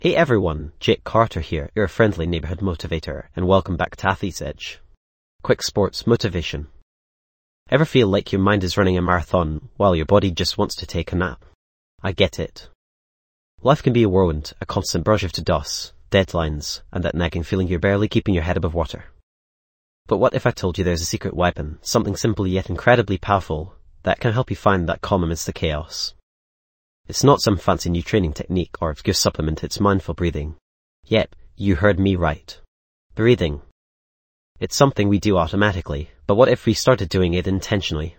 Hey everyone, Jake Carter here, your friendly neighborhood motivator, and welcome back to Athlete's Edge. Quick sports motivation. Ever feel like your mind is running a marathon while your body just wants to take a nap? I get it. Life can be a whirlwind, a constant barrage of to-dos, deadlines, and that nagging feeling you're barely keeping your head above water. But what if I told you there's a secret weapon, something simple yet incredibly powerful, that can help you find that calm amidst the chaos? It's not some fancy new training technique or obscure supplement, it's mindful breathing. Yep, you heard me right. Breathing. It's something we do automatically, but what if we started doing it intentionally?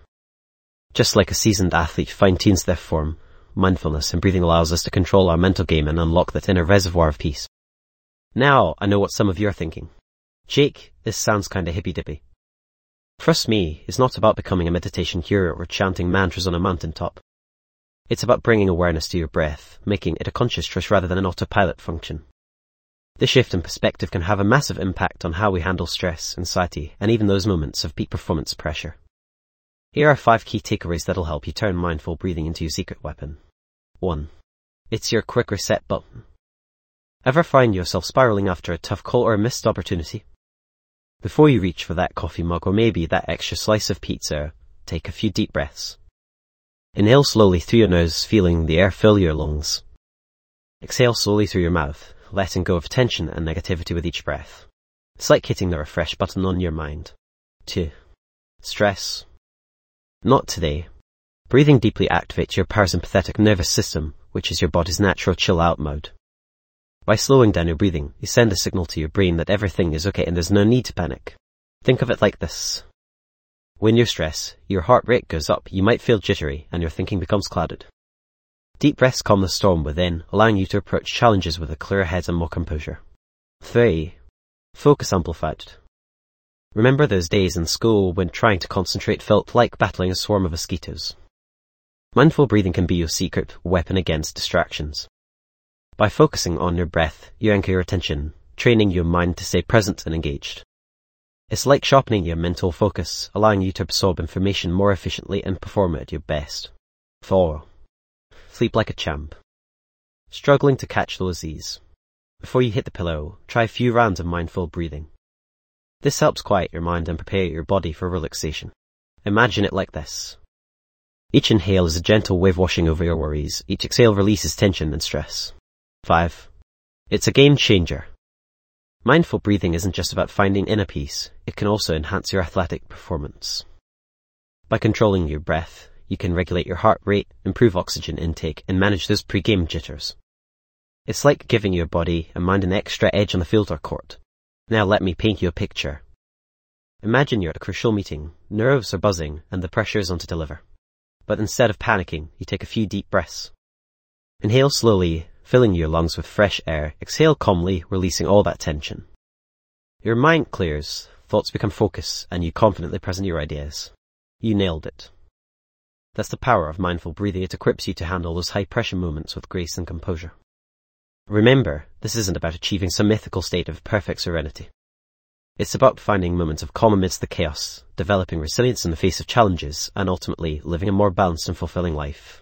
Just like a seasoned athlete fine-tunes their form, mindfulness and breathing allows us to control our mental game and unlock that inner reservoir of peace. Now, I know what some of you are thinking. Jake, this sounds kinda hippy-dippy. Trust me, it's not about becoming a meditation guru or chanting mantras on a mountaintop. It's about bringing awareness to your breath, making it a conscious choice rather than an autopilot function. This shift in perspective can have a massive impact on how we handle stress, anxiety, and even those moments of peak performance pressure. Here are 5 key takeaways that'll help you turn mindful breathing into your secret weapon. 1. It's your quick reset button. Ever find yourself spiraling after a tough call or a missed opportunity? Before you reach for that coffee mug or maybe that extra slice of pizza, take a few deep breaths. Inhale slowly through your nose, feeling the air fill your lungs. Exhale slowly through your mouth, letting go of tension and negativity with each breath. It's like hitting the refresh button on your mind. 2. Stress. Not today. Breathing deeply activates your parasympathetic nervous system, which is your body's natural chill-out mode. By slowing down your breathing, you send a signal to your brain that everything is okay and there's no need to panic. Think of it like this. When you're stressed, your heart rate goes up, you might feel jittery, and your thinking becomes clouded. Deep breaths calm the storm within, allowing you to approach challenges with a clearer head and more composure. 3. Focus amplified. Remember those days in school when trying to concentrate felt like battling a swarm of mosquitoes? Mindful breathing can be your secret weapon against distractions. By focusing on your breath, you anchor your attention, training your mind to stay present and engaged. It's like sharpening your mental focus, allowing you to absorb information more efficiently and perform at your best. 4. Sleep like a champ. Struggling to catch those Z's? Before you hit the pillow, try a few rounds of mindful breathing. This helps quiet your mind and prepare your body for relaxation. Imagine it like this. Each inhale is a gentle wave washing over your worries. Each exhale releases tension and stress. 5. It's a game changer. Mindful breathing isn't just about finding inner peace, it can also enhance your athletic performance. By controlling your breath, you can regulate your heart rate, improve oxygen intake, and manage those pre-game jitters. It's like giving your body and mind an extra edge on the field or court. Now let me paint you a picture. Imagine you're at a crucial meeting, nerves are buzzing, and the pressure is on to deliver. But instead of panicking, you take a few deep breaths. Inhale slowly, filling your lungs with fresh air. Exhale calmly, releasing all that tension. Your mind clears, thoughts become focused, and you confidently present your ideas. You nailed it. That's the power of mindful breathing. It equips you to handle those high-pressure moments with grace and composure. Remember, this isn't about achieving some mythical state of perfect serenity. It's about finding moments of calm amidst the chaos, developing resilience in the face of challenges, and ultimately living a more balanced and fulfilling life.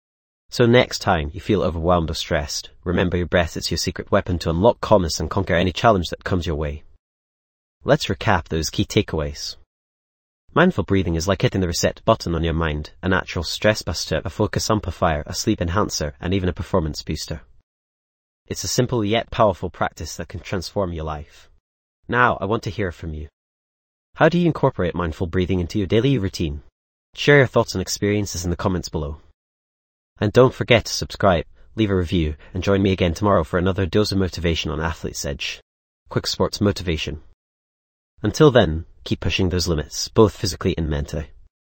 So next time you feel overwhelmed or stressed, remember your breath is your secret weapon to unlock calmness and conquer any challenge that comes your way. Let's recap those key takeaways. Mindful breathing is like hitting the reset button on your mind, a natural stress buster, a focus amplifier, a sleep enhancer, and even a performance booster. It's a simple yet powerful practice that can transform your life. Now, I want to hear from you. How do you incorporate mindful breathing into your daily routine? Share your thoughts and experiences in the comments below. And don't forget to subscribe, leave a review, and join me again tomorrow for another dose of motivation on Athlete's Edge. Quick sports motivation. Until then, keep pushing those limits, both physically and mentally.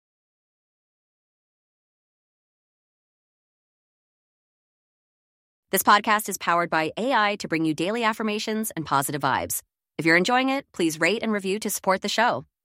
This podcast is powered by AI to bring you daily affirmations and positive vibes. If you're enjoying it, please rate and review to support the show.